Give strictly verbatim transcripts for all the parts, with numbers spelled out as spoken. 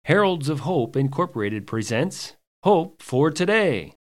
Heralds of Hope Incorporated presents Hope for Today.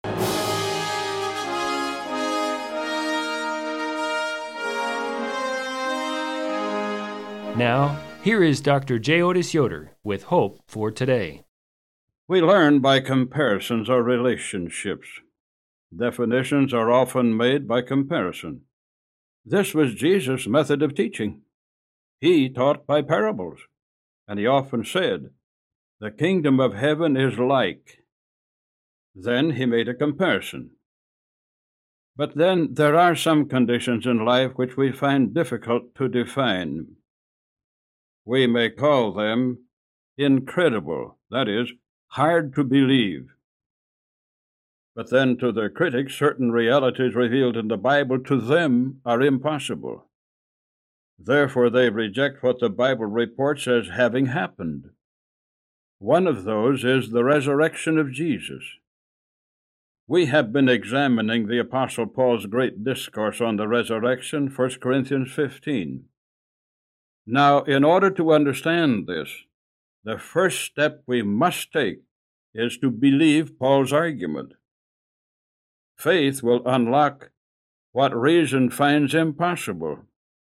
Now, here is Doctor J. Otis Yoder with Hope for Today. We learn by comparisons or relationships. Definitions are often made by comparison. This was Jesus' method of teaching. He taught by parables, and he often said, "The kingdom of heaven is like." Then he made a comparison. But then there are some conditions in life which we find difficult to define. We may call them incredible, that is, hard to believe. But then to their critics, certain realities revealed in the Bible to them are impossible. Therefore they reject what the Bible reports as having happened. One of those is the resurrection of Jesus. We have been examining the Apostle Paul's great discourse on the resurrection, First Corinthians fifteen. Now, in order to understand this, the first step we must take is to believe Paul's argument. Faith will unlock what reason finds impossible.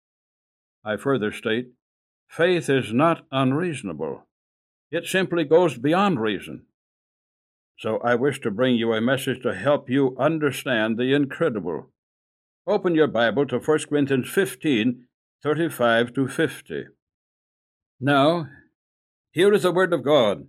I further state, faith is not unreasonable. It simply goes beyond reason. So I wish to bring you a message to help you understand the incredible. Open your Bible to First Corinthians fifteen, thirty-five to fifty. Now, here is the word of God.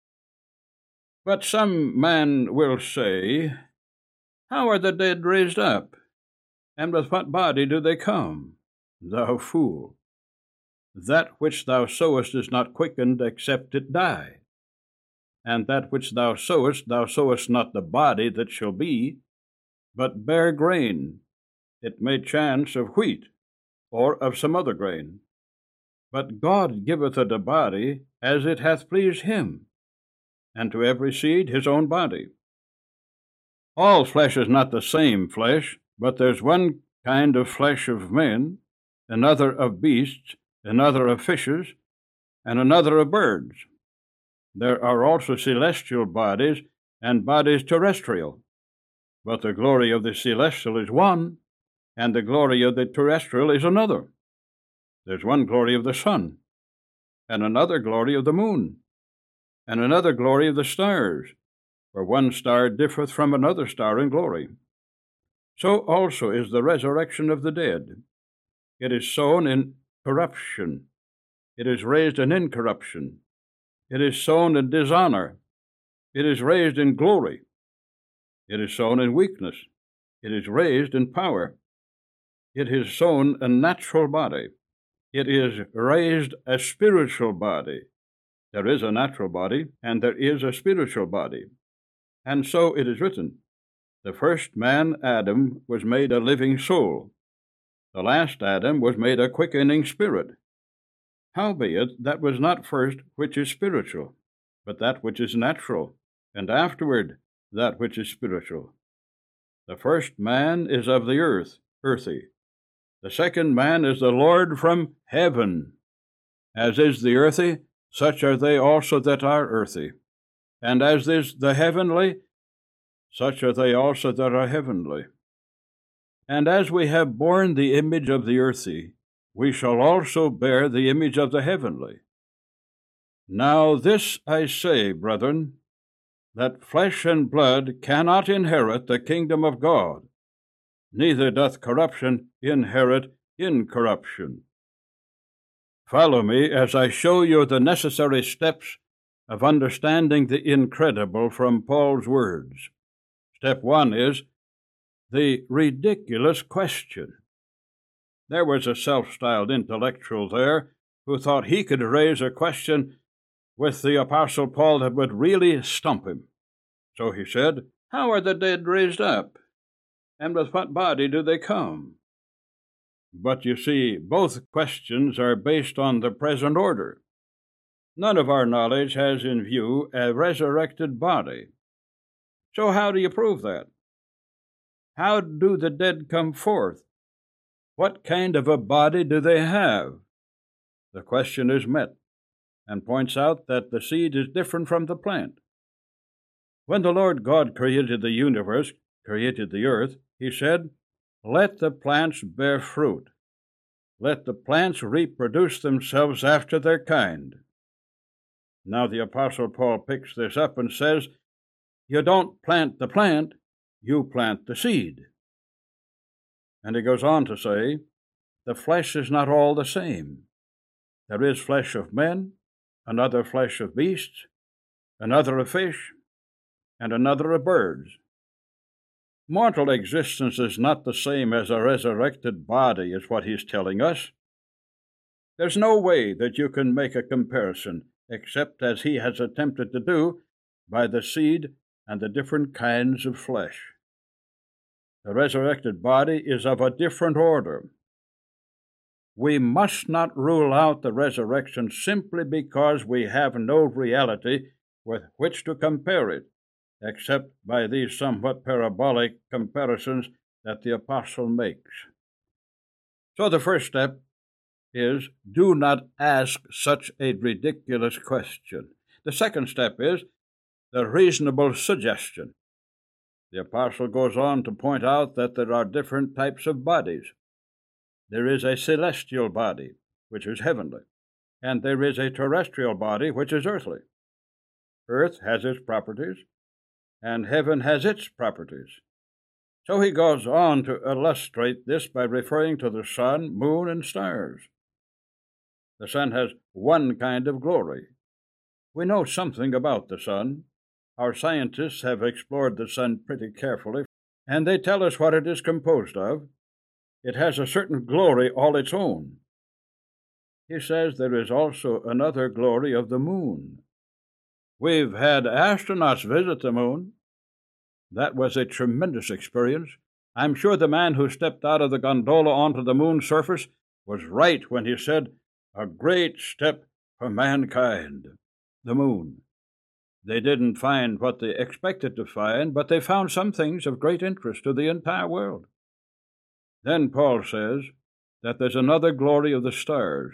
But some man will say, "How are the dead raised up? And with what body do they come?" Thou fool! That which thou sowest is not quickened except it die. And that which thou sowest, thou sowest not the body that shall be, but bare grain. It may chance of wheat, or of some other grain. But God giveth it a body as it hath pleased him, and to every seed his own body. All flesh is not the same flesh, but there's one kind of flesh of men, another of beasts, another of fishes, and another of birds. There are also celestial bodies and bodies terrestrial, but the glory of the celestial is one, and the glory of the terrestrial is another. There's one glory of the sun, and another glory of the moon, and another glory of the stars, for one star differeth from another star in glory. So also is the resurrection of the dead. It is sown in corruption. It is raised in incorruption. It is sown in dishonor. It is raised in glory. It is sown in weakness. It is raised in power. It is sown a natural body. It is raised a spiritual body. There is a natural body, and there is a spiritual body. And so it is written, the first man, Adam, was made a living soul. The last Adam was made a quickening spirit. Howbeit, that was not first which is spiritual, but that which is natural, and afterward that which is spiritual. The first man is of the earth, earthy. The second man is the Lord from heaven. As is the earthy, such are they also that are earthy. And as is the heavenly, such are they also that are heavenly. And as we have borne the image of the earthy, we shall also bear the image of the heavenly. Now this I say, brethren, that flesh and blood cannot inherit the kingdom of God, neither doth corruption inherit incorruption. Follow me as I show you the necessary steps of understanding the incredible from Paul's words. Step one is the ridiculous question. There was a self-styled intellectual there who thought he could raise a question with the Apostle Paul that would really stump him. So he said, "How are the dead raised up? And with what body do they come?" But you see, both questions are based on the present order. None of our knowledge has in view a resurrected body. So how do you prove that? How do the dead come forth? What kind of a body do they have? The question is met, and points out that the seed is different from the plant. When the Lord God created the universe, created the earth, he said, "Let the plants bear fruit. Let the plants reproduce themselves after their kind." Now the Apostle Paul picks this up and says, you don't plant the plant, you plant the seed. And he goes on to say, the flesh is not all the same. There is flesh of men, another flesh of beasts, another of fish, and another of birds. Mortal existence is not the same as a resurrected body, is what he's telling us. There's no way that you can make a comparison, except as he has attempted to do, by the seed and the different kinds of flesh. The resurrected body is of a different order. We must not rule out the resurrection simply because we have no reality with which to compare it, except by these somewhat parabolic comparisons that the apostle makes. So the first step is, do not ask such a ridiculous question. The second step is the reasonable suggestion. The apostle goes on to point out that there are different types of bodies. There is a celestial body, which is heavenly, and there is a terrestrial body, which is earthly. Earth has its properties, and heaven has its properties. So he goes on to illustrate this by referring to the sun, moon, and stars. The sun has one kind of glory. We know something about the sun. Our scientists have explored the sun pretty carefully, and they tell us what it is composed of. It has a certain glory all its own. He says there is also another glory of the moon. We've had astronauts visit the moon. That was a tremendous experience. I'm sure the man who stepped out of the gondola onto the moon's surface was right when he said, "A great step for mankind." The moon. They didn't find what they expected to find, but they found some things of great interest to the entire world. Then Paul says that there's another glory of the stars,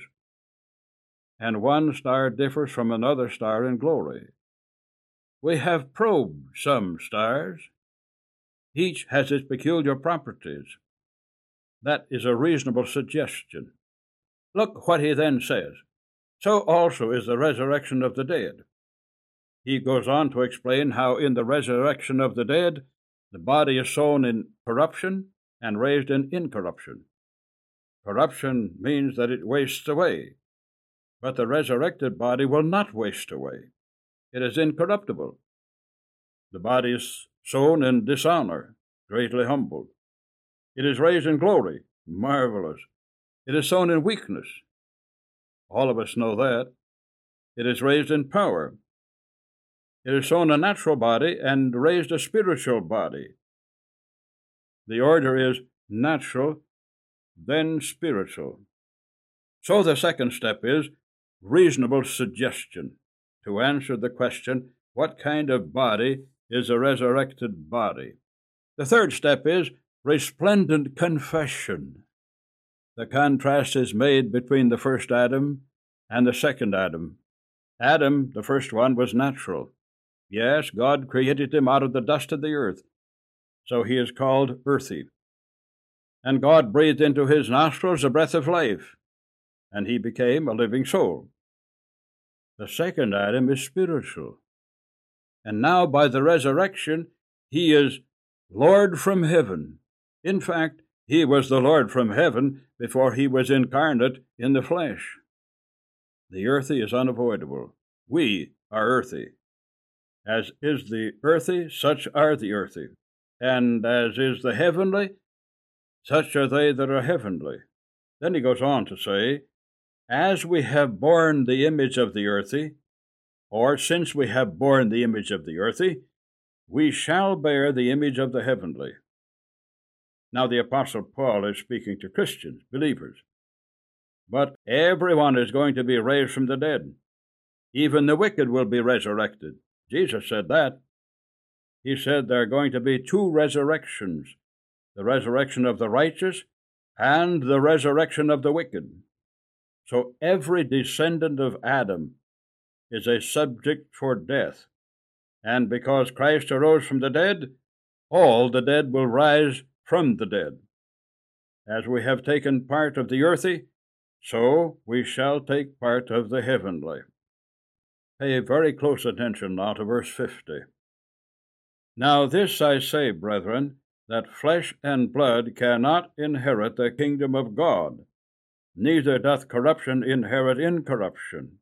and one star differs from another star in glory. We have probed some stars. Each has its peculiar properties. That is a reasonable suggestion. Look what he then says. So also is the resurrection of the dead. He goes on to explain how in the resurrection of the dead, the body is sown in corruption and raised in incorruption. Corruption means that it wastes away, but the resurrected body will not waste away. It is incorruptible. The body is sown in dishonor, greatly humbled. It is raised in glory, marvelous. It is sown in weakness. All of us know that. It is raised in power. It is sown a natural body and raised a spiritual body. The order is natural, then spiritual. So the second step is reasonable suggestion to answer the question, what kind of body is a resurrected body? The third step is resplendent confession. The contrast is made between the first Adam and the second Adam. Adam, the first one, was natural. Yes, God created him out of the dust of the earth, so he is called earthy. And God breathed into his nostrils the breath of life, and he became a living soul. The second Adam is spiritual, and now by the resurrection, he is Lord from heaven. In fact, he was the Lord from heaven before he was incarnate in the flesh. The earthy is unavoidable. We are earthy. As is the earthy, such are the earthy. And as is the heavenly, such are they that are heavenly. Then he goes on to say, as we have borne the image of the earthy, or since we have borne the image of the earthy, we shall bear the image of the heavenly. Now the Apostle Paul is speaking to Christians, believers. But everyone is going to be raised from the dead. Even the wicked will be resurrected. Jesus said that. He said there are going to be two resurrections, the resurrection of the righteous and the resurrection of the wicked. So every descendant of Adam is a subject for death, and because Christ arose from the dead, all the dead will rise from the dead. As we have taken part of the earthly, so we shall take part of the heavenly. Pay very close attention now to verse fifty. Now this I say, brethren, that flesh and blood cannot inherit the kingdom of God, neither doth corruption inherit incorruption.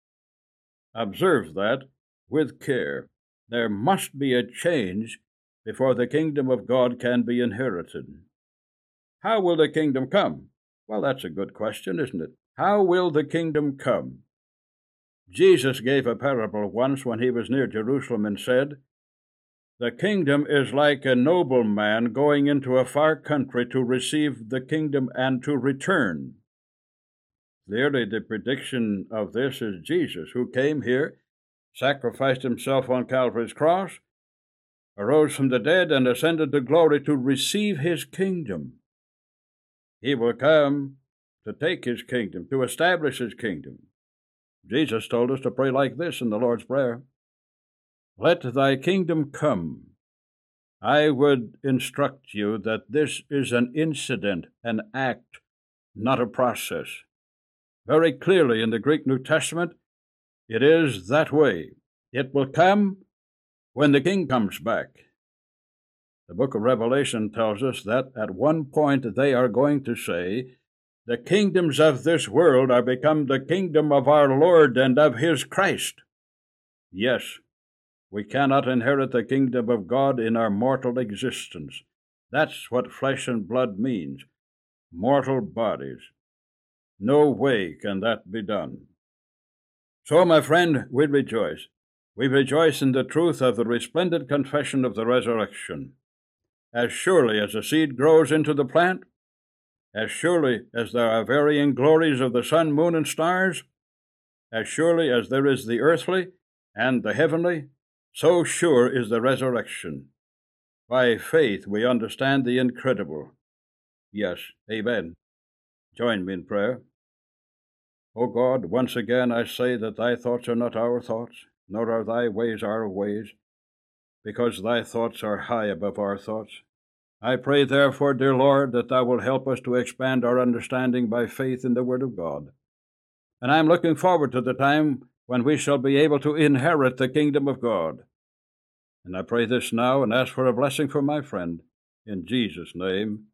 Observe that with care. There must be a change before the kingdom of God can be inherited. How will the kingdom come? Well, that's a good question, isn't it? How will the kingdom come? Jesus gave a parable once when he was near Jerusalem and said, "The kingdom is like a nobleman going into a far country to receive the kingdom and to return." Clearly, the prediction of this is Jesus, who came here, sacrificed himself on Calvary's cross, arose from the dead, and ascended to glory to receive his kingdom. He will come to take his kingdom, to establish his kingdom. Jesus told us to pray like this in the Lord's Prayer: "Let thy kingdom come." I would instruct you that this is an incident, an act, not a process. Very clearly in the Greek New Testament, it is that way. It will come when the King comes back. The book of Revelation tells us that at one point they are going to say, "The kingdoms of this world are become the kingdom of our Lord and of his Christ." Yes, we cannot inherit the kingdom of God in our mortal existence. That's what flesh and blood means, mortal bodies. No way can that be done. So, my friend, we rejoice. We rejoice in the truth of the resplendent confession of the resurrection. As surely as the seed grows into the plant, as surely as there are varying glories of the sun, moon, and stars, as surely as there is the earthly and the heavenly, so sure is the resurrection. By faith we understand the incredible. Yes, amen. Join me in prayer. O God, once again I say that thy thoughts are not our thoughts, nor are thy ways our ways, because thy thoughts are high above our thoughts. I pray, therefore, dear Lord, that thou wilt help us to expand our understanding by faith in the Word of God. And I am looking forward to the time when we shall be able to inherit the kingdom of God. And I pray this now and ask for a blessing for my friend. In Jesus' name,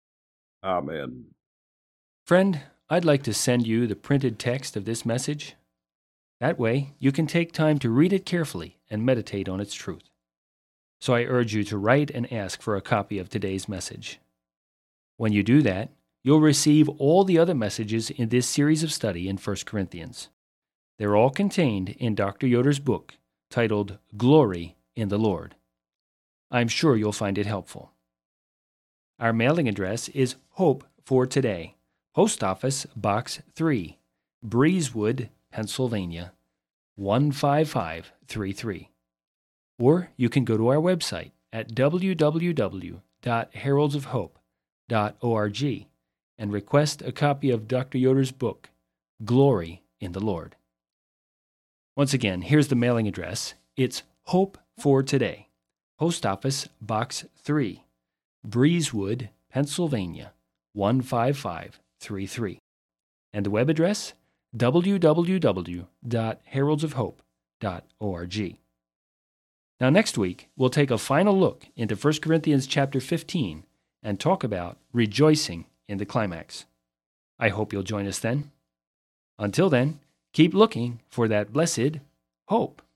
amen. Friend, I'd like to send you the printed text of this message. That way, you can take time to read it carefully and meditate on its truth. So I urge you to write and ask for a copy of today's message. When you do that, you'll receive all the other messages in this series of study in First Corinthians. They're all contained in Doctor Yoder's book titled Glory in the Lord. I'm sure you'll find it helpful. Our mailing address is Hope for Today, Post Office Box three, Breezewood, Pennsylvania, one five five three three. Or you can go to our website at w w w dot heralds of hope dot org and request a copy of Doctor Yoder's book, Glory in the Lord. Once again, here's the mailing address. It's Hope for Today, Post Office Box three, Breezewood, Pennsylvania, one five five three three. And the web address, w w w dot heralds of hope dot org. Now next week, we'll take a final look into First Corinthians chapter fifteen and talk about rejoicing in the climax. I hope you'll join us then. Until then, keep looking for that blessed hope.